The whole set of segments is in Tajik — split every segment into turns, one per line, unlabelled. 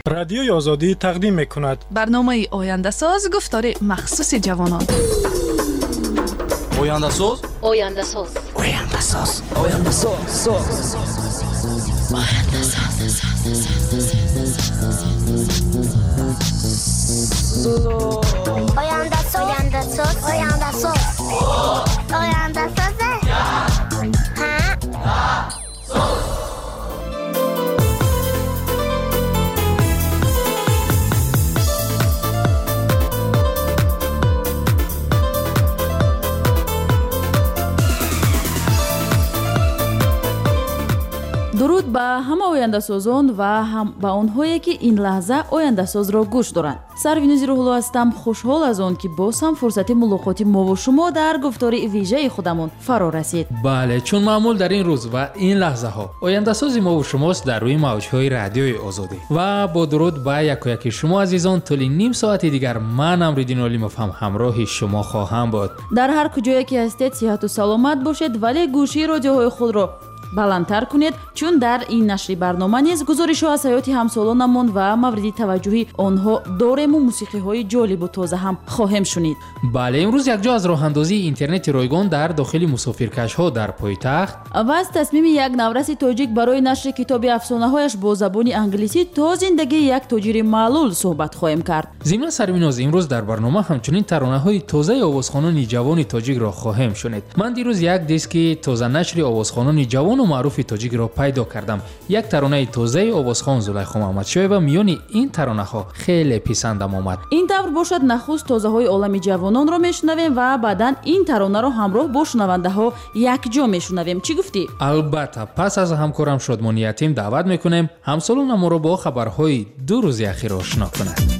رادیوی آزادی تقدیم می‌کند
برنامه آینده ساز گفتار مخصوص جوانان.
آینده ساز
آینده ساز
آینده ساز آینده ساز
آینده ساز آینده ساز آینده ساز آینده ساز
درود به همه آینده سازان و هم به آنهایی که این لحظه آینده ساز را گوش دارند. سروینوزی روح‌الله هستم. خوشحال از آن که باز هم فرصت ملاقات ما و شما در گفتار ویژه خودمون فرا رسید.
بله، چون معمول در این روز و این لحظه ها آینده ساز ما و شماست در روی موج‌های رادیوی آزادی. و با درود به یکی شما عزیزان، طول نیم ساعت دیگر من امریدین علیموف هم همراه شما خواهم بود.
در هر کجایی که هستید صحت و سلامت باشید، ولی گوشی رادیوهای خود را بلندتر کنید، چون در این نشری برنامه نیز گزارش‌ها از حیات همسالانمون و مورد توجهی آنها داریم و موسیقی‌های جالب و تازه هم خواهیم شنید.
بله، امروز یک جا از راه‌اندازی اینترنت رایگان در داخل مسافرکش‌ها در پایتخت
و از تصمیم یک نورس تاجیک برای نشر کتاب افسانه‌هایش با زبان انگلیسی تا زندگی یک تاجر معلول صحبت خواهیم کرد.
ضمن سرویناز امروز در برنامه همچنین ترانه‌های تازه آوازخوانان جوان تاجیک را خواهیم شنید. من دیروز یک دیسک تازه نشر آوازخوانان جوان و معروف تاجیک را پیدا کردم. یک ترانه تازه آوازخوان زلیخا محمدشاه و میان این ترانه‌ها خیلی پسندم آمد.
این طور باشد نخست تازه‌های عالم جوانان را میشنویم و بعداً این ترانه را همراه با شنونده‌ها یک جا میشنویم. چی گفتی؟
البته پس از همکارم شادمانی یتیم دعوت میکنیم همسالان ما را با خبرهای دو روز اخیر آشنا کنند.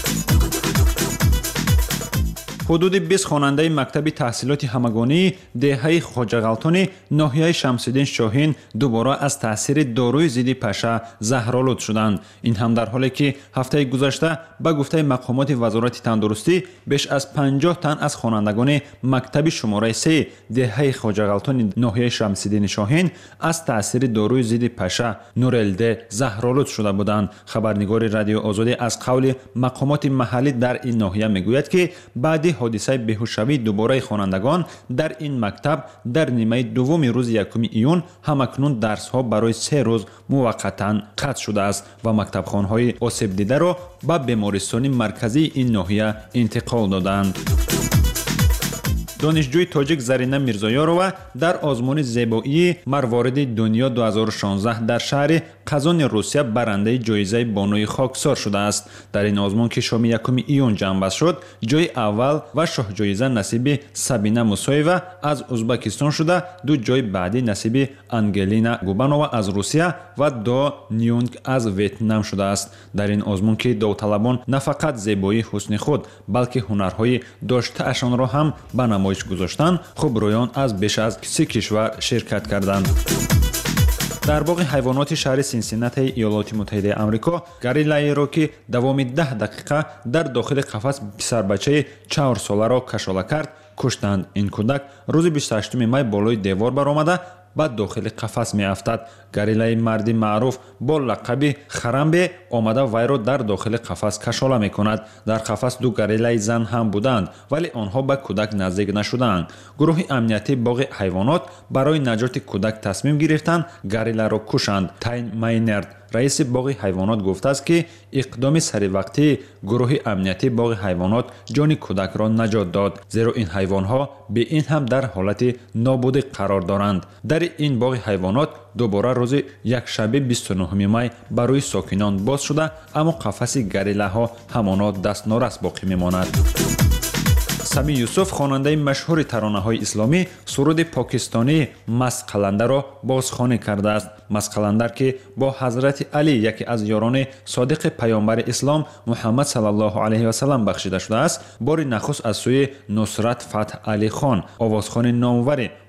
حدود 20 خواننده مکتب تحصیلات همگانی دهه خواجه ناحیه شمس‌الدین شاهین دوباره از تاثیر داروی ضد پشه زهرآلود شدند. این هم در حالی که هفته گذشته به گفته مقامات وزارت تندرستی بیش از 50 تن از خوانندگان مکتب شماره 3 دهه خواجه ناحیه شمس‌الدین شاهین از تاثیر داروی ضد پشه نورلده زهرآلود شده بودند. خبرنگار رادیو آزادی از قول مقامات محلی در این ناحیه میگوید که بعد حادثه بیهوشی دوباره خوانندگان در این مکتب در نیمه دوم روز یکم ایون همکنون درس ها برای 3 روز موقتا قطع شده است و مکتب خانهای آسیب دیده را به بیمارستان مرکزی این ناحیه انتقال دادند. دانشجوی تاجیک زرینه میرزایارова در آزمون زیبایی مروارید دنیا 2016 در شهر قزان روسیه برنده جایزه بانوی خاکسار شده است. در این آزمون که شام یکم ایون جنبش شد، جای اول و شاه جایزه نصیب سابینا موسایوا از ازبکستان شده، دو جای بعدی نصیب انگلینا گوبانووا از روسیه و دو نیونگ از ویتنام شده است. در این آزمون که داوطلبان نه فقط زیبایی حسن خود بلکه هنرهای داشته‌اشان را هم به نمایش گذاشتند، خبرایان از بیش از 30 کشور شرکت کردند. در باغ حیوانات شهر سینسیناتی ایالات متحده آمریکا گوریلایی را که دوام 10 دقیقه در داخل قفس پسر بچه 4 ساله را کشاله کرد کشتند. این کودک روز 28 می بالای دیوار برآمده به داخل قفس می افتد. گوریلای مردی معروف با لقب خرمبه آمده وی را در داخل قفس کشاله می کند. در قفس دو گوریلای زن هم بودند ولی آنها به کودک نزدیک نشدند. گروه امنیتی باغ حیوانات برای نجات کودک تصمیم گرفتند گوریلا را کشند. تاین ماینرد رئیس باغ حیوانات گفته است که اقدام سریع گروه امنیتی باغ حیوانات جان کودک را نجات داد، زیرا این حیوانات به این هم در حالت نابودی قرار دارند. در این باغ حیوانات دوباره روز یکشنبه 29 می برای ساکنان باز شده، اما قفس گوریلاها همانا دستنارس باقی میماند. سمی یوسف خواننده مشهور ترانه‌های اسلامی سرود پاکستانی مست قلندر را بازخوانی کرده است. مست قلندر که با حضرت علی یکی از یاران صادق پیامبر اسلام محمد صلی الله علیه و سلم بخشیده شده است، بار نخست از سوی نصرت فتح علی خان آوازخوان نامور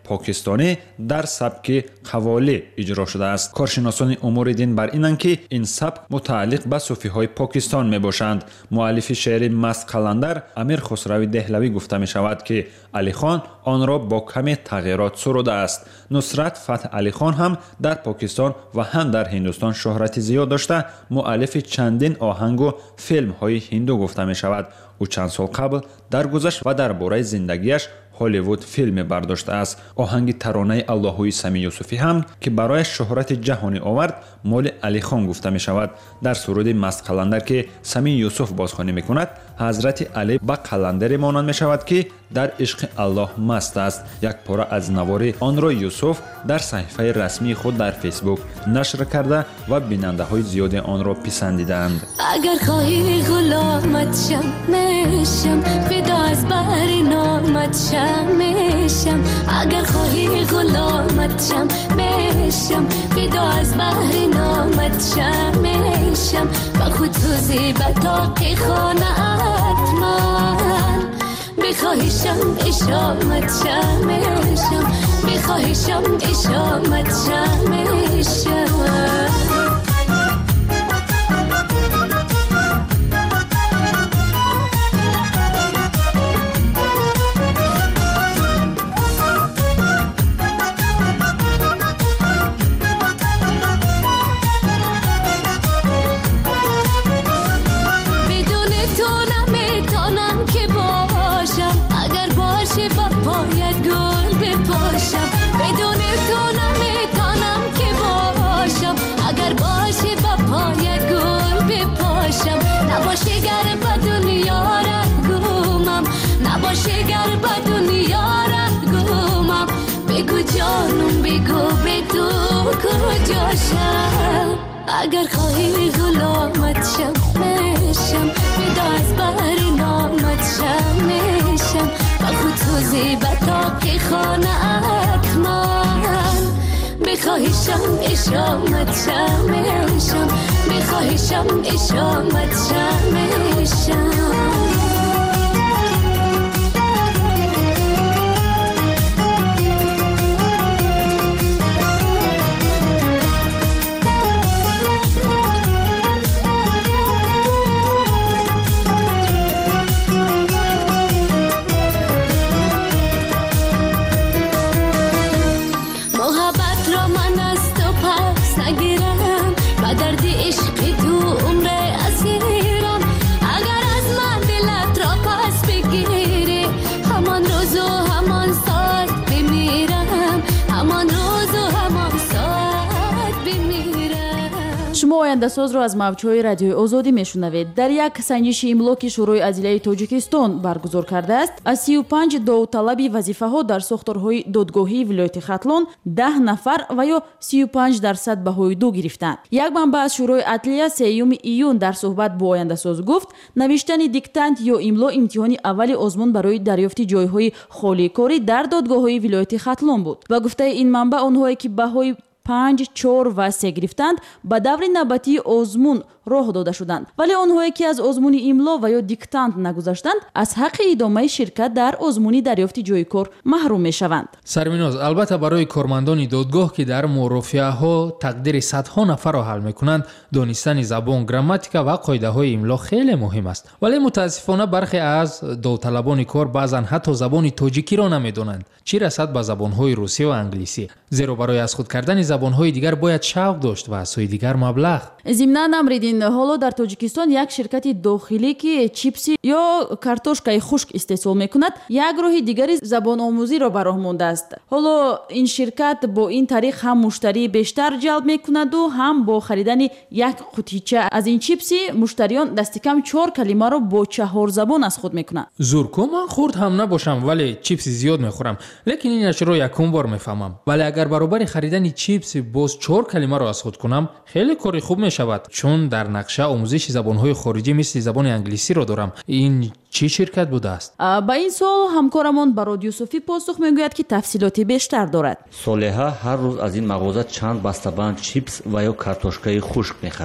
پاکستانی در سبک قوالی اجرا شده است. کارشناسان امور دین بر اینند که این سبک متعلق به صوفی‌های پاکستان میباشند. مؤلف شعر مست قلندر امیر خسروی دهلوی گفته می شود که علی خان آن را با کمی تغییرات سروده است. نصرت فتح علی خان هم در پاکستان و هم در هندوستان شهرت زیاد داشته مؤلف چندین آهنگ و فیلم های هندو گفته می شود. او چند سال قبل درگذشت و درباره زندگیش هالیوود فیلم برداشته است. آهنگ ترانه اللهوی سمی یوسفی هم که برای شهرت جهانی آورد مال علی خان گفته می شود. در سرود مست قلندر که سمی یوسف بازخوانی می کند حضرت علی با قلندر مانند می شود که در عشق الله مست است. یک پاره از نوار آن را یوسف در صحیفه رسمی خود در فیسبوک نشر کرده و بیننده های زیاد آن را پسندیدند.
اگر خواهی غلامت شم میشم فدا از بر نامت شم میشم اگر خواهی غلامت شم میشم فدا از بر نامت شم میشم با خود توزی به تاقی خانه‌ات من بخواهیشم اشامت شم میشم بخواهیشم اشامت شم میشم اگر خواهی غلامت شم میشم فدا از بر نامت شم میشم با خود توزی به تاقی خانه‌ات من بخواهیشم اشامت شم میشم بخواهیشم اشامت شم میشم
شما آینده‌ساز را از موج‌های رادیوی آزادی میشنوید. در یک سنجش املا که شورای عدلیه تاجیکستان برگزار کرده است، از 35 داوطلبی وظیفه‌ها در ساختارهای دادگاهی ولایت خاطلون 10 نفر و یا 35% بهای 2 گرفتند. یک منبع از شورای عدلیه 3 ایون در صحبت با آینده‌ساز گفت نوشتن دیکتانت یا املا امتحان اول آزمون برای دریافت جایهای خالی کاری در دادگاه‌های ولایت خاطلون بود و گفته این منبع آنهایی که بهای 5, 4 و 3 گرفتند به دور نوبتی آزمون راه داده شدند، ولی آنهایی که از آزمون املا و یا دیکتانت نگذشتند از حق ادامه شرکت در آزمون دریافت جای کار محروم میشوند.
سرمیناز البته برای کارمندان دادگاه که در مرافعه‌ها تقدیر صدها نفر را حل میکنند دانستن زبان، گراماتیک و قاعده های املا خیلی مهم است، ولی متاسفانه برخی از داوطلبان کار بعضا حتی زبان تاجیکی را نمیدانند، چه رسد به زبان‌های روسی و انگلیسی، زیرا برای از خود کردن زبان‌های دیگر باید شوق داشت و از سوی دیگر مبلغ.
ضمناً امریدین حالا در تاجیکستان یک شرکت داخلی که چیپسی یا کارتوشکای خشک استحصال میکند یک راه دیگری زبان آموزی را براه مانده است. حالا این شرکت با این طریق هم مشتری بیشتر جلب میکند و هم با خریدن یک قطیچه از این چیپسی مشتریان دست کم 4 کلمه را با 4 زبان از خود میکنند.
زورکو من خورد هم نباشم ولی چیپسی زیاد میخورم، لیکن اینش رو یکم بار میفهمم، ولی اگر برابر خریدن چیپس باز 4 کلمه را از خود کنم خیلی کاری خوب میشود، چون در نقشه آموزش زبان‌های خارجی مثل زبان انگلیسی را دارم. این چه شرکت بوده است؟
با این سوال همکارمون براد یوسفی پاسخ میگوید که تفصیلاتی بیشتر دارد.
صالحه هر روز از این مغازه چند بسته‌بند چیپس و یا کارتوشکای خشک میخرد.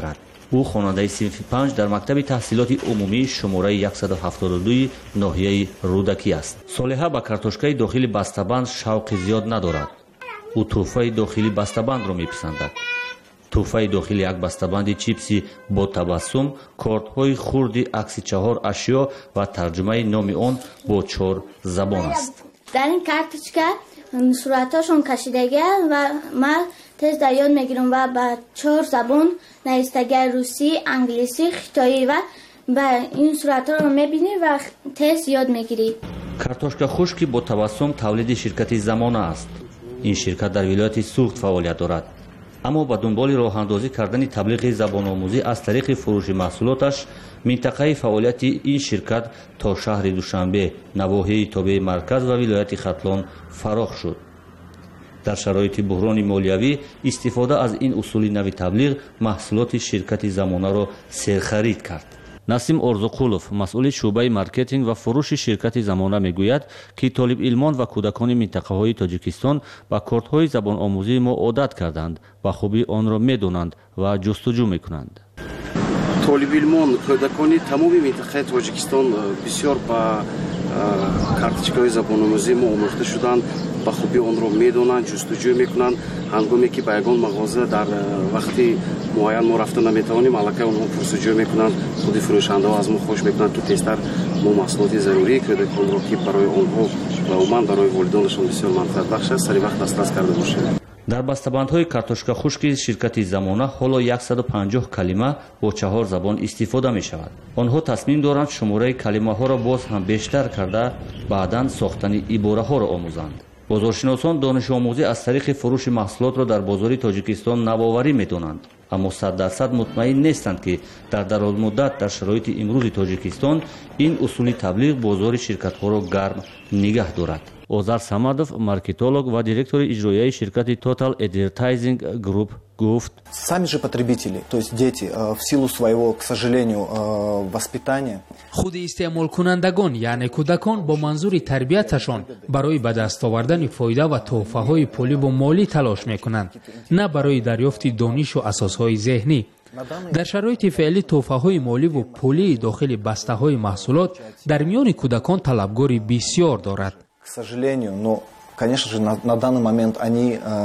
او خواننده صنف 5 در مکتب تحصیلات عمومی شماره 172 ناحیه رودکی است. صالحه با کارتوشکای داخلی بسته‌بند شوق زیاد ندارد. او توفه داخلی بسته‌بند را می‌پسندد. توفه داخلی یک بسته‌بند چیپسی با تبسم، کارت‌های خردی عکس 4 اشیا و ترجمه نام آن با 4 زبان است.
در این کارتوشکا صورتاشون کشیدگی است و من تست در یاد میگیرم و با 4 زبان نویسندگی روسی، انگلیسی، خیتایی و این صورت‌ها رو می‌بینی و تست یاد میگیری.
کارتوشکا خشکی با تبسم تولید شرکت زمانه است. این شرکت در ولایت سوخت فعالیت دارد. اما با دنبال راه اندازی کردن تبلیغ زبان آموزی از طریق فروش محصولاتش، منطقه فعالیت این شرکت تا شهر دوشنبه، نواحی تابع مرکز و ولایت ختلان فراخ شد. در شرایط بحران مالیوی استفاده از این اصول نوی تبلیغ محصولات شرکت زمانه را سرخرید کرد. نسیم ارزقولوف مسئول شعبه مارکتینگ و فروش شرکت زمانه میگوید که طالب علمان و کودکان منطقه‌های تاجیکستان با کارت‌های زبان آموزی ما عادت کردند و خوبی آن را می‌دانند و جستجو می‌کنند.
طالب علمان کودکان تمام منطقه تاجیکستان بسیار با کارتچکای زبان آموزی ما آموخته شدند، با خوبی آن را می‌دانند، جستجو می‌کنند. هنگامی که به یگان مغازه در وقتی معین ما رفتن نمیتوانیم، الکی اونها پرسجو میکنند، خود فروشنده ها از ما خوش میکنند تو تستر ما محصولات ضروری کودکان را که برای آنها و عموما برای والدینشان بسیار منفعت بخش است، سری وقت دسترس کرده باشیم.
در بسته‌بندهای کارتوشکا خشک شرکت زمانه حالا 150 کلمه با 4 زبان استفاده می شود. آنها تصمیم دارند شماره کلمه ها را باز هم بیشتر کرده بعداً ساختن عباره ها را آموزند. بازارشناسان دانش آموزی از طریق فروش محصولات را در بازار تاجیکستان نوآوری می‌دانند، اما 100% مطمئن نیستند که در دراز مدت در شرایط امروز تاجیکستان این اصول تبلیغ بازار شرکت‌ها را گرم نگه دارد. Ozar Samadov, маркетолог و директор اجرایی شرکت Total Advertising Group گفت:
Сами же потребители, то есть дети, в силу своего, к сожалению, воспитания.
خود استعمال کنندگان یعنی کودکان با منظور تربیتشان برای به دست آوردن فایده و تحفه‌های پولی و مالی تلاش می‌کنند، نه برای دریافت دانش و اساس‌های ذهنی. در شرایط فعلی تحفه‌های مالی و پولی داخل بسته‌های محصولات در میان کودکان طلبگاری بسیار دارد.
К сожалению, но, конечно же, на данный момент они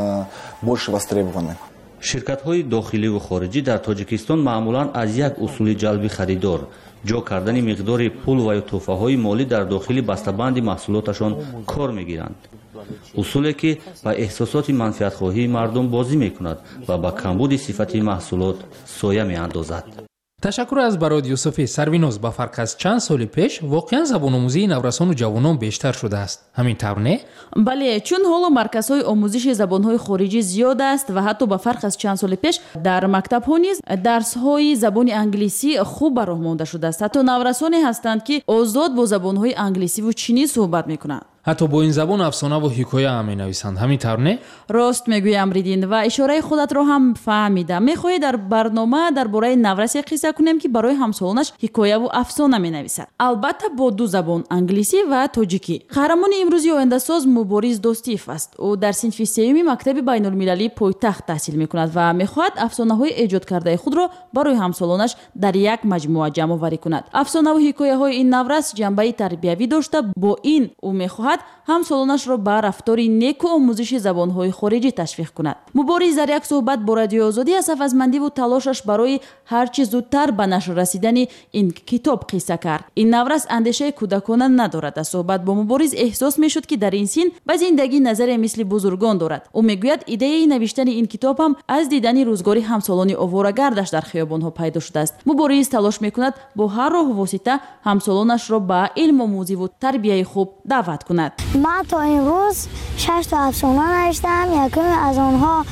больше востребованы.
شرکت‌های داخلی و خارجی در تاجیکستان معمولاً از یک اصول جلب خریدار، جا کردن مقدار پول و یا تحفه‌های مالی در داخل بسته‌بند محصولاتشان کار می‌گیرند. اصولی که با احساسات منفعت‌خواهی مردم بازی می‌کند و با کمبود صفت محصولات سایه می‌اندازد.
تشکر از برادر یوسف سروینوز. با فرق از چند سال پیش واقعا زبان آموزی نورسان و جوانان بیشتر شده است. همین طور نه؟
بله، چون حالا مرکزهای آموزش زبانهای خارجی زیاد است و حتی با فرق از چند سال پیش در مکتب‌ها نیز درس‌های زبان انگلیسی خوب به راه مانده شده است. حتی نورسانی هستند که آزاد با زبانهای انگلیسی و چینی صحبت می‌کنند.
حتی با این زبان افسانه و حکایه هم می‌نویسند. همین طور نه؟
راست میگوی امریدین و اشاره خودت را هم فهمیدم. می‌خواهی در برنامه درباره نورس قصه کنیم که برای همسالانش حکایه و افسانه می‌نویسد. البته با 2 زبان، انگلیسی و تاجیکی. قهرمان امروزی آینده‌ساز مبارز دوستیف است. او در صنف 3 مکتب بین‌المللی پایتخت تحصیل می‌کند و می‌خواهد افسانه‌های ایجاد کرده خود را برای همسالانش در یک مجموعه جمع‌آوری کند. افسانه و حکایه‌های این نورس جنبه تربیوی داشته، با این او می‌خواهد همسالانش را به رفتاری نیک و آموزش زبان‌های خارجی تشویق کند. مبارز در یک صحبت با رادیو آزادی از هدفمندی و تلاشش برای هر چه زودتر به نشر رسیدن این کتاب قصه کرد. این نورس اندیشه کودکانه ندارد. از صحبت با مبارز احساس می‌شد که در این سن به زندگی نظر مثل بزرگان دارد. او میگوید ایده نوشتن این کتاب هم از دیدن روزگاری همسالان آواره‌گردش در خیابان‌ها پیدا شده است. مبارز تلاش می‌کند با هر راه و واسطه همسالانش را به علم آموزی و تربیت خوب دعوت کند.
من تا امروز 6 تا افسانه نوشتم. یکی از آنها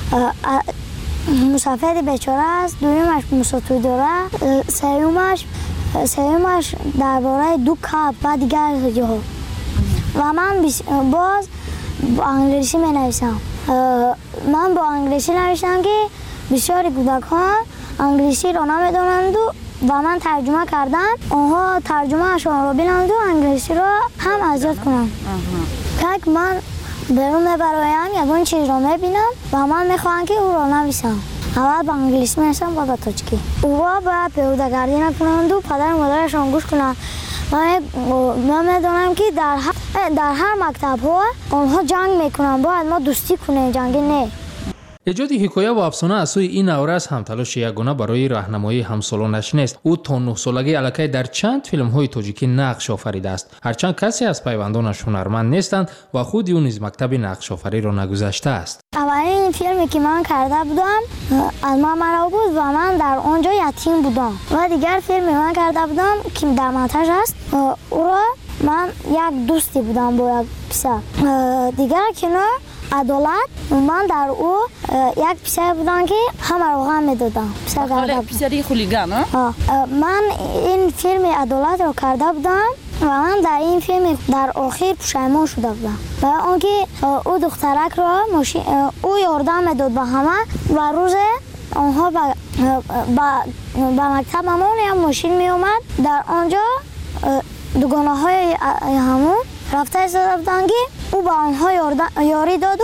مسافر بیچاره است، دویمش موسی داره، سومش درباره 2 کپ و دیگر جاها. و من باز با انگلیسی می نویسم. من با انگلیسی نوشتم که بسیاری کودکان انگلیسی را نمیدانند و من ترجمه کردم. آنها ترجمه اشان را بینند و انگلیسی را هم اذیت کنند. که من برون برایم یکون چیز را میبینم و من میخواهم که او را نویسم. اول با انگلیسی می‌نویسن بعد با تاجیکی. اونا باید پیاده‌گردی نکنند و پدر و مادرشان گوش کنند. من می‌دونم که در هر مکتب‌ها آنها جنگ می‌کنند. باید ما دوستی کنیم، جنگ نه.
ایجاد حکایه و افسانه از سوی این نورس هم تلاش یگانه برای راهنمایی همسالانش نیست. او تا 9 سالگی الکی در چند فیلم‌های تاجیکی نقش آفریده است. هرچند کسی از پیوندانش هنرمند نیستند و خود او نیز مکتب نقش آفری را نگذشته است.
اولین فیلمی که من کرده بودم از مامرا بود و من در آنجا یتیم بودم. و دیگر فیلمی من کرده بودم که در منتج است. او را من یک دوستی بودم با یک پسر. دیگر کنار عدالت من در او یک پسر بودم که همه رو غم میدادم.
پسری خولیگان
من این فیلم عدالت رو کرده بودم و من در این فیلم در آخر پشیمان شده بودم. برای آنکه او دخترک را او یاردم میداد به همه و روز آنها به مکتبمون یک ماشین می اومد. در آنجا دوگانه های همون رفته ایستاده بودن که او به آنها یاری داد و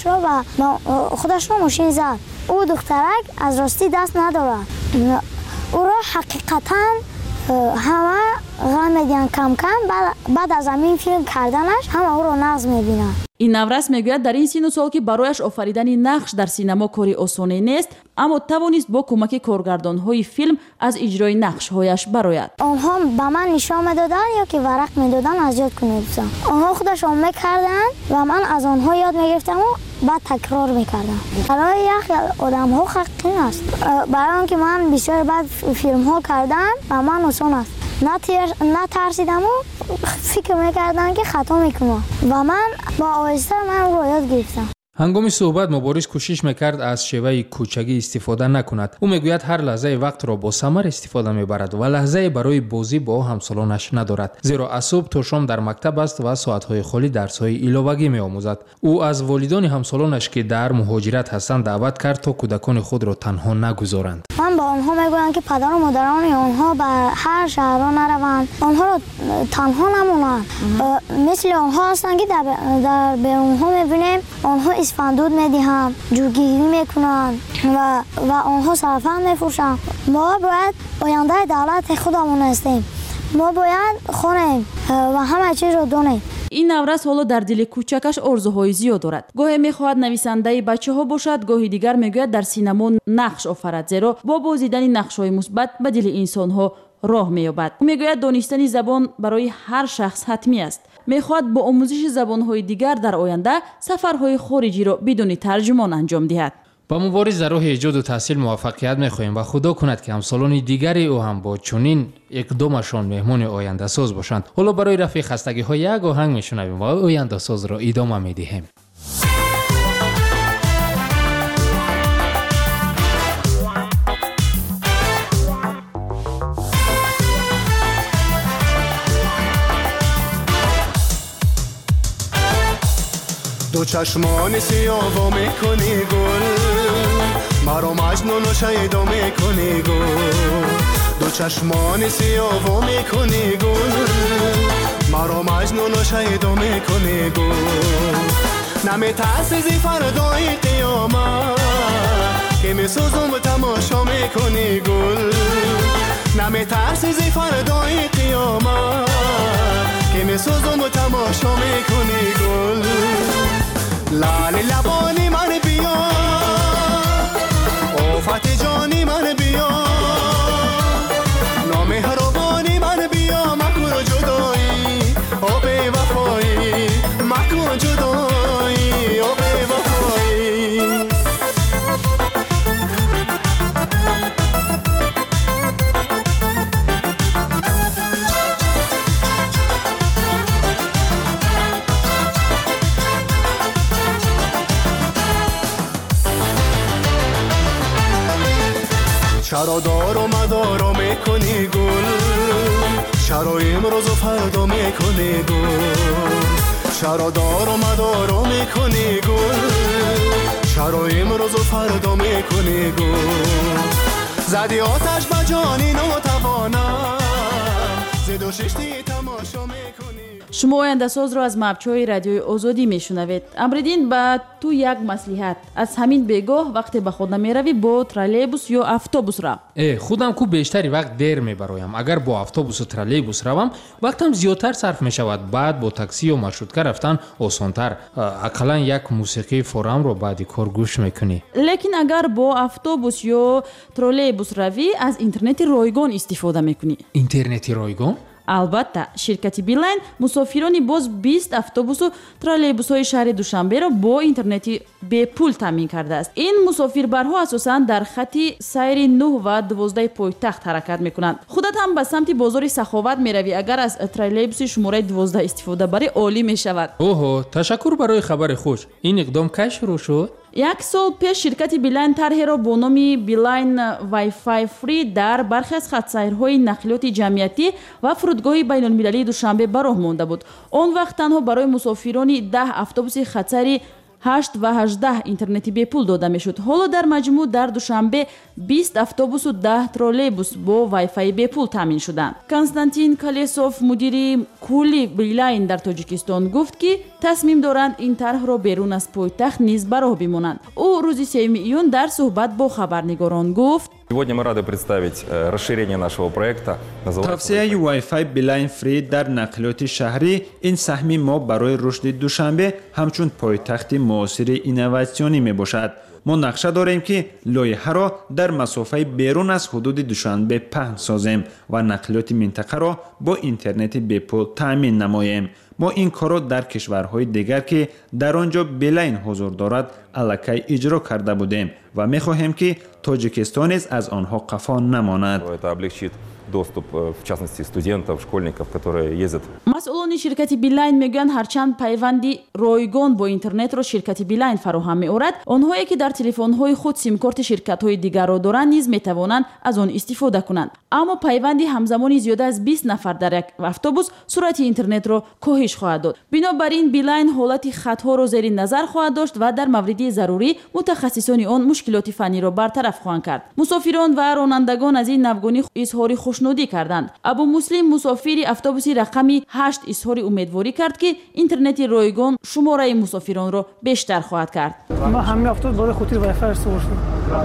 خودش را ماشین زد. او دخترک از راستی دست ندارد. او را حقیقتا همه غم میدین کم بعد از همین فیلم کردنش همه او را نقض میبینن.
این نورس میگوید در این سن و سال که برایش آفریدن نقش در سینما کاری آسانی نیست، اما توانست با کمک کارگردان‌های فیلم از اجرای نقش‌هایش برآید.
آنها به من نشان میدادن یا که ورق میدادن از یاد کنیدم. آنها خودشون میکردن و من از آنها یاد میگرفتم و بعد تکرار میکردم. برای یک آدم‌ها حقیقی است. برای آنکه من بسیار بعد فیلم‌ها کردم و من آسان است. نه ترسیدم و فکر میکردن که خطا میکنم و من با آهسته من رو یاد گرفتم.
هنگام صحبت مبارز کوشش میکرد از شیوه کوچکی استفاده نکند. او میگوید هر لحظه وقت را با ثمر استفاده میبرد و لحظه برای بازی با همسالانش ندارد، زیرا از صبح تا شام در مکتب است و ساعتهای خالی درس‌های علاوگی میآموزد. او از والدان همسالانش که در مهاجرت هستند دعوت کرد تا کودکان خود را تنها نگذارند.
من با آنها میگویم که پدر و مادران آنها به هر شهر نروند، آنها را تنها نمونند. مثل آنها هستند که در بیرونها میبینیم آنها اسفندود میدهند، جوگیری میکنند و آنها سرفند میفروشند. ما باید آینده دولت خودمون هستیم. ما باید خونیم و همه چیز رو دونیم.
این نورس حالا در دل کوچکش آرزوهای زیاد دارد. گاهی میخواهد نویسنده بچه‌ها باشد، گاهی دیگر میگوید در سینما نقش آفرد، زیرا با بازیدن نقش‌های مثبت به دل انسان‌ها راه می‌یابد. او میگوید دانستن زبان برای هر شخص حتمی است. میخواهد با آموزش زبان‌های دیگر در آینده سفرهای خارجی را بدون ترجمان انجام دهد.
با مبارز در راه ایجاد و تحصیل موفقیت می‌خواهیم و خدا کند که همسالان دیگری او هم با چنین اقدامشان مهمان آینده ساز باشند. حالا برای رفع خستگی‌ها یک آهنگ میشنویم و آینده ساز را ادامه می‌دهیم.
دو چشمان سیاه میکنی گل، مرا مجنون و شیدا میکنی گل. دو چشمان سیاه میکنی گل، مرا مجنون و شیدا میکنی گل. نمیترسی زی فردای قیامت که میسوزم تماشا میکنی گل. نمیترسی زی فردای قیامت که میسوزم تماشا میکنی گل. لال لبانی من بیا، آفت جانی من بیا، نامهربانی من بیا، مکن جدایی آب وفایی، مکن جدایی آب وفایی. چرا دار و مدارا میکنی گل، چرا امروز و فردا میکنی گل. چرا دار و مدارا میکنی گل، چرا امروز و فردا میکنی گل. زدی آتش به جانی ناتوانم، زد و ششتی تماشا میکنی.
шумо ояндасозро аз мавҷҳои радиои озодӣ мешунавед. Амридин ба ту як маслиҳат. Аз ҳамин бегоҳ вақте ба хона меравӣ бо троллейбус ё автобус рав.
худам ку бештари вақт дер мебароям. Агар бо автобусу троллейбус равам, вақтам зиёдтар сарф мешавад. Баъд бо такси ё маршрутка рафтан осонтар. Ақаллан як мусиқии форамро баъди кор гӯш мекунӣ.
Лекин агар бо автобус ё троллейбус равӣ, аз интернети ройгон истифода мекунӣ.
Интернети ройгон?
албатта ширкати Билайн мусофирони боз 20 автобусу троллейбусҳои шаҳри Душанберо бо интернети бепул таъмин кардааст. Ин мусофирбарҳо асосан дар хати сайри 9 ва 12 пойтахт ҳаракат мекунанд. Худат ҳам ба самти бозори Саховат меравӣ. Агар аз троллейбуси шумораи 12 истифода барӣ олӣ мешавад.
Оҳо, ташаккур барои хабари хуш. Ин иқдом кай шурӯъ шуд?
Як сол пеш ширкати Билайн тарҳеро бо номи Билайн Wi-Fi Free дар бархе аз хатсайрҳои нақлиёти ҷамъиятӣ ва фурудгоҳи байнулмилалии Душанбе ба роҳ монда буд. Он вақт танҳо барои мусофирони 10 автобуси хатсайри 8 ва 18 интернети бепул дода мешуд. Ҳоло дар маҷмӯъ дар Душанбе 20 автобусу 10 троллейбус бо Wi-Fi бепул таъмин шуданд. Константин Колесов, мудири кулли Билайн дар Тоҷикистон, гуфт ки тасмим доранд ин тарҳро берун аз пойтахт низ ба роҳ бимонанд. Ӯ рӯзи 3 июн дар суҳбат бо хабарнигорон гуфт:
Сегодня мы рады представить расширение нашего проекта.
Тавсияи Wi-Fi Билайн Free дар нақлиёти шаҳрӣ ин саҳми мо барои рушди Душанбе ҳамчун пойтахти муосири инноватсионӣ мебошад. мо нақша дорем ки лоиҳаро дар масофаи берун аз ҳудуди Душанбе паҳн созем ва нақлиёти минтақаро бо интернети бепул таъмин намоем. мо ин корро дар кишварҳои дигар ки дар он ҷо Билайн ҳузур дорад аллакай иҷро карда будем ва мехоҳем ки Тоҷикистон низ аз онҳо қафо намонад.
Это облегчит доступ, в частности, студентов, школьников, которые ездят.
Масъулони ширкати Билайн мегӯянд ҳарчанд пайванди ройгон бо интернетро ширкати Билайн фароҳам меорад, онҳое ки дар телефонҳои худ симкорти ширкатҳои дигарро доранд низ метавонанд аз он истифода кунанд. Аммо пайванди ҳамзамони зиёда аз 20 нафар дар як автобус суръати интернетро коҳиш хоҳад дод. Бинобар ин Билайн ҳолати хатҳоро зери назар хоҳад дошт ва дар мавриди зарурӣ мутахассисони он мушкилоти фанниро бартараф хоҳанд кард. Мусофирон ва ронандагон аз ин навгонӣ изҳори хушнудӣ карданд. Абу Муслим, мусофири автобуси рақами 8, изҳори умедворӣ кард ки интернети ройгон шумораи мусофиронро бештар хоҳад кард.
Ма ҳамин автобус барои хотири Wi-Fi сувор шуд.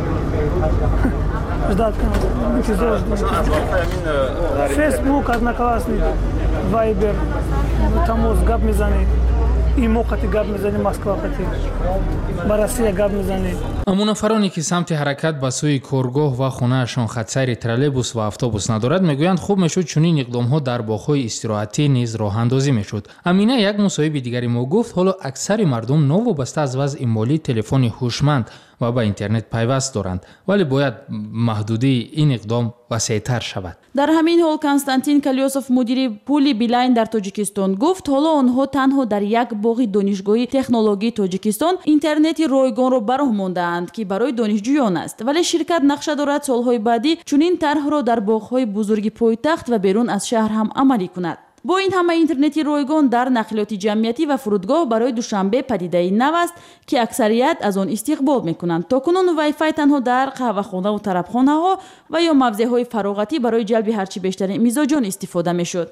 Facebook, Одноклассник, Viber, тамос гап мезанед. Имо қати гап мезанед, Москва қати. Ба Россия гап мезанед.
аммо нафароне ки самти ҳаракат ба сӯи коргоҳ ва хонаашон хатсайри троллейбус ва автобус надорад мегӯянд хуб мешуд чунин иқдомҳо дар боғҳои истироҳатӣ низ роҳандозӣ мешуд. Амина як мусоҳиби дигари мо гуфт ҳоло аксари мардум новобаста аз вазъи молӣ телефони ҳушманд ва ба интернет пайваст доранд, вале бояд маҳдудии ин иқдом васеътар шавад.
Дар ҳамин ҳол Константин Колесов, мудири пули Билайн дар Тоҷикистон, гуфт ҳоло онҳо танҳо дар як боғи донишгоҳи технологии Тоҷикистон интернети ройгонро ба роҳ мондаанд ки барои донишҷӯён аст, вале ширкат нақша дорад солҳои баъдӣ чунин тарҳро дар боғҳои бузурги пойтахт ва берун аз шаҳр ҳам амалӣ кунад. бо ин ҳама интернети ройгон дар нақлиёти ҷамъиятӣ ва фурудгоҳ барои Душанбе падидаи нав аст ки аксарият аз он истиқбол мекунанд. Токунун Wi-Fi танҳо дар қаҳвахонаву тарабхонаҳо ва ё мавзеъҳои фароғатӣ барои ҷалби ҳарчи бештари мизоҷон истифода мешуд.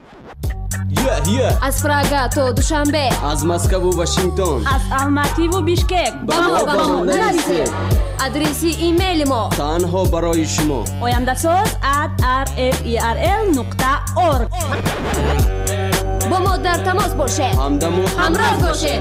Аз Прага то Душанбе,
аз Москву Вашингтон,
аз Алмативу Бишкек. Ба мо нависед. Адреси имейли мо
танҳо барои шумо
oyamdasoz@rferl.org. Бо мо дар тамос бошед, ҳамроҳ бошед.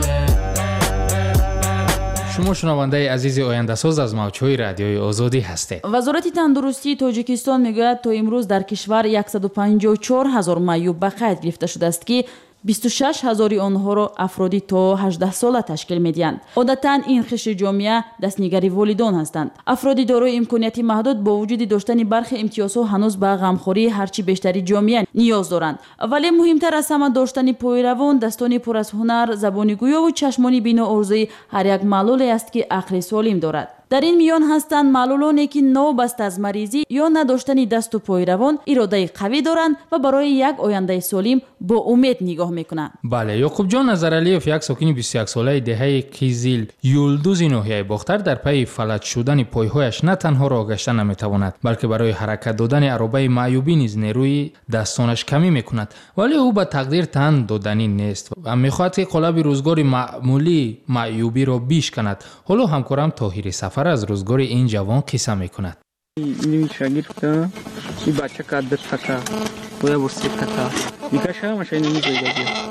шумо шунавандаи азизи ояндасоз аз мавҷҳои радиои озодӣ ҳастед.
вазорати тандурустии Тоҷикистон мегӯяд то имрӯз дар кишвар 154 000 маъюб ба қайд гирифта шудааст ки 26 000 онҳоро афроди то 18 сола ташкил медиҳанд. Одатан ин хишри ҷомеа дастнигари волидон ҳастанд. афроди дорои имконияти маҳдуд бо вуҷуди доштани бархе имтиёзҳо ҳанӯз ба ғамхории ҳарчи бештари ҷомеа ниёз доранд. Вале муҳимтар аз ҳама доштани пойравон, дастони пур аз ҳунар, забони гӯёву чашмони бино орзуи ҳар як маълуле аст ки ақли солим дорад. در این میان هستند معلولانی که نوبسته از مریضی یا نداشتن دست و پای روان اراده قوی دارند و برای یک آینده سالم با امید نگاه میکنند.
بله، یعقوب جان نظرعلیف یک ساکن 21 ساله دهه قزل یولدوز ناحیه باختر در پی فلج شدن پایهایش نه تنها راه گشتن نمیتواند بلکه برای حرکت دادن عربه معیوبی نیز نیروی دستانش کمی میکند، ولی او به تقدیر تن دادنی نیست و میخواهد که قالب روزگار معمولی معیوبی را بیش کند. حالا همکارم طاهر سفر از روزگار این جوان قصه میکند.
این شاگرد این بچه که عدت تکا باید برسی تکا میکشه مشه نمیزه.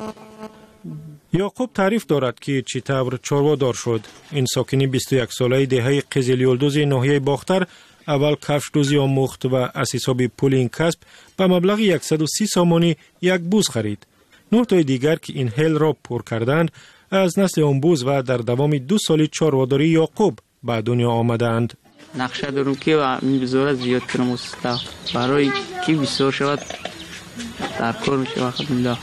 یعقوب تعریف دارد که چطور چاره‌دار شد. این ساکنی 21 ساله دهه قزل یولدوز ناحیه باختر اول کفش دوزی آموخت و از حساب پول این کسب به مبلغ 130 سامانی یک بوز خرید. 9 تای دیگر که این حل را پر کردند از نسل آن بوز و در دوام 2 سال چاره‌داری یعقوب به دنیا آمدند.
نقشه دارم که این بزرگ زیاد کنم استا برای که بسیار شود در کار میشه وقت میده.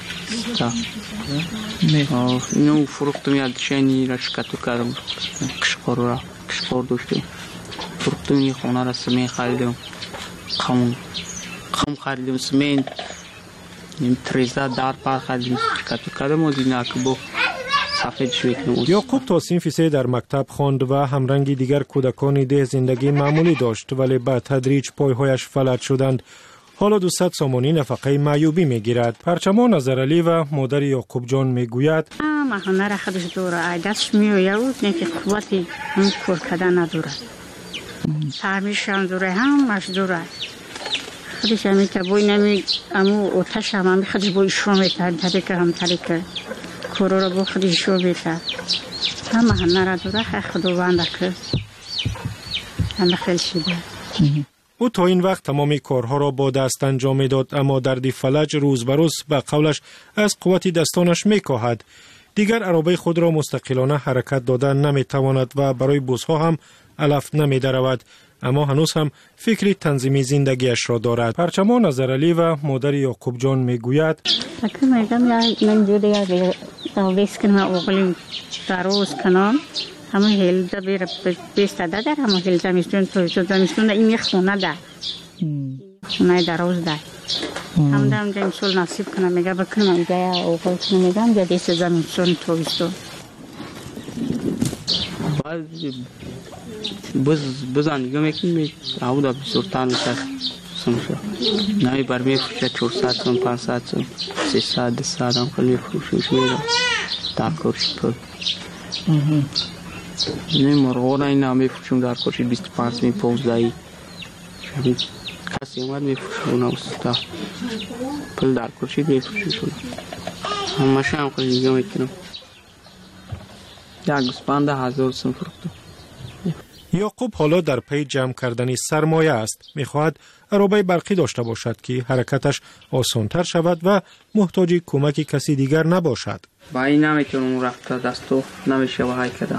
اینو فروختم یاد شنی را شکاتو کردم کشکار داشتم فروختم این خونه را سمین خریدم خم خریدم سمین این تریزا دار پار خریدم شکاتو کردم و دینا که با سفید شوید.
یعقوب تا صنف 3 در مکتب خواند و همرنگ دیگر کودکان ده زندگی معمولی داشت ولی به تدریج پایهایش فلج شدند. حالا 200 سامانی نفقه معیوبی میگیرد. پرچمان نظرعلی و مادر یعقوب جان میگوید
ما هنر خودش داره دست میوید نه که قوتی اون کار کردن نداره. تعمیرشان داره هم مزدوره. خودش هم تبوی نمی امو آتش هم خودش بوی شروع میترد تریکه هم تریکه کارو را با خودش شروع میترد. هم هنر داره خداوند کرد. هم خیلی شده.
او تا این وقت تمام کارها را با دست انجام میداد اما درد فلج روز به روز به قولش از قوت دستانش میکاهد. دیگر عربه خود را مستقلانه حرکت دادن نمیتواند و برای بوسها هم علف نمیدرود، اما هنوز هم فکری تنظیمی زندگیش را دارد. پرچمان نظرعلی و مادر یعقوب جان میگوید
اگر میگم من جوری بیس کنم اوغلی دروز کنم همه هلزا بیر بیسته در همه هلزا میستون توی میستون این یک خونه در خونه دروز در هم دارم جا امسول نصیب کنم میگه بکنم اینجا اوغل کنم میگم جا دیست زمینستون توی بیستون
بزن دیگه میکنم او دا بزرگتان میشه سمشه نهی بر میفروشه 400 سن 500 سن 300 200 هم خیلی فروشش میره در کارش پل نه مرغان این هم میفروشم در کارش 25 سن 15 کسی اومد میفروشه اون اوستا پل در کارش میفروشه همشه هم خیلی دیگه میکنم یک گوسفند 1000 سن فروختم.
یعقوب حالا در پی جمع کردن سرمایه است. میخواهد عربه برقی داشته باشد که حرکتش آسانتر شود و محتاج کمک کسی دیگر نباشد.
با این نمیتونم رفته دستو نمیشه و های کده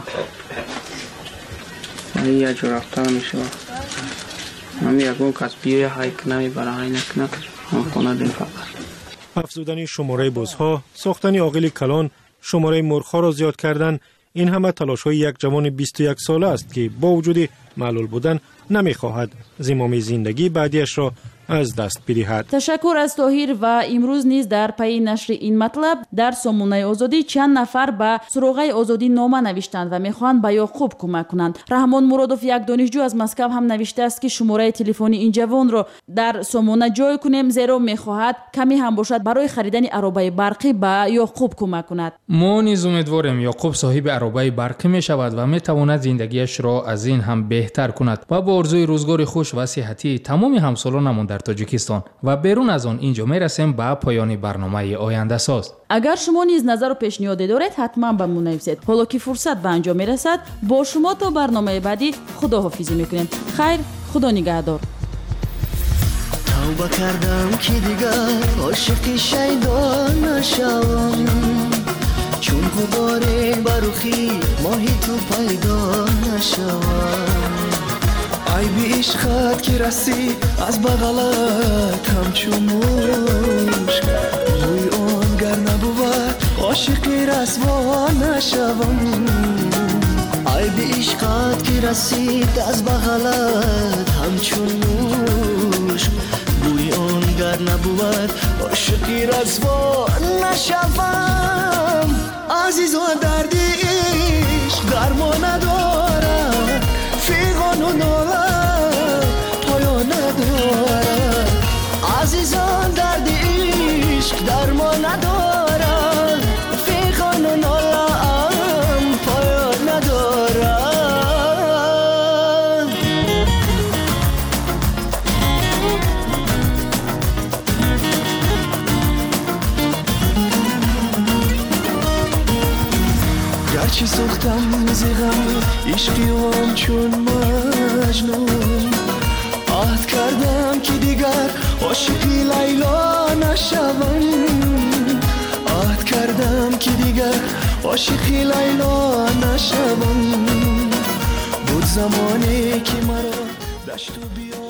با این یه جو رفته نمیشه من یکون کس بیه های کنه برای های نکنه هم خونه دیم فقط.
افزودن شماره بزها، ساختن عاقل کلان، شماره مرغ‌ها را زیاد کردن، این همه تلاش‌های یک جوان 21 ساله است که با وجود معلول بودن نمی‌خواهد زمام زندگی بعدیش را از دست بدهد.
تشکر از طاهر و امروز نیز در پی نشر این مطلب در سامانه آزادی چند نفر به سروغه آزادی نامه نوشتند و میخواهند به یعقوب کمک کنند. رحمان مرادوف یک دانشجو از مسکو هم نوشته است که شماره تلفنی این جوان را در سامانه جای کنیم زیرا میخواهد کمی هم باشد برای خریدن عربه برقی به یعقوب کمک کند.
ما نیز امیدواریم یعقوب صاحب عربه برقی میشود و میتواند زندگیش را از این هم بهتر کند و با آرزوی روزگار خوش و صحتی تمام همسالانمان در تاجیکستان و بیرون از آن اینجا میرسیم به پایان برنامه آینده ساز.
اگر شما نیز نظر و پیشنهادی دارید حتما به ما نویسید. حالا که فرصت به انجام میرسد با شما تا برنامه بعدی خداحافظی میکنیم. خیر، خدا نگهدار.
توبه کردم که دیگر عاشق شیطان نشوم، چون غبار برخی ماهی تو پیدا نشوم. عیب عشقت که رسید از بغلت همچون مشک، روی آن گر نبود عاشقی رسوا نشوم. عیب عشقت وقتی رسید از بغلت همچون مشک بوی آن گر نبود عاشقی رسوا نشوم عزیزا دردی عشق درمان ندارد فیغان و نالت پایان ندارد عزیزان دردی عشق درمان ندارد فیغان و نالت پایان ندارد گرچه سختم زیغم عشقی و همچون مجنون عهد کردم که دیگر عاشقی لیلا نشوم عهد کردم که دیگر عاشقی لیلا نشوم بود زمانی که مرا دشت و بیابان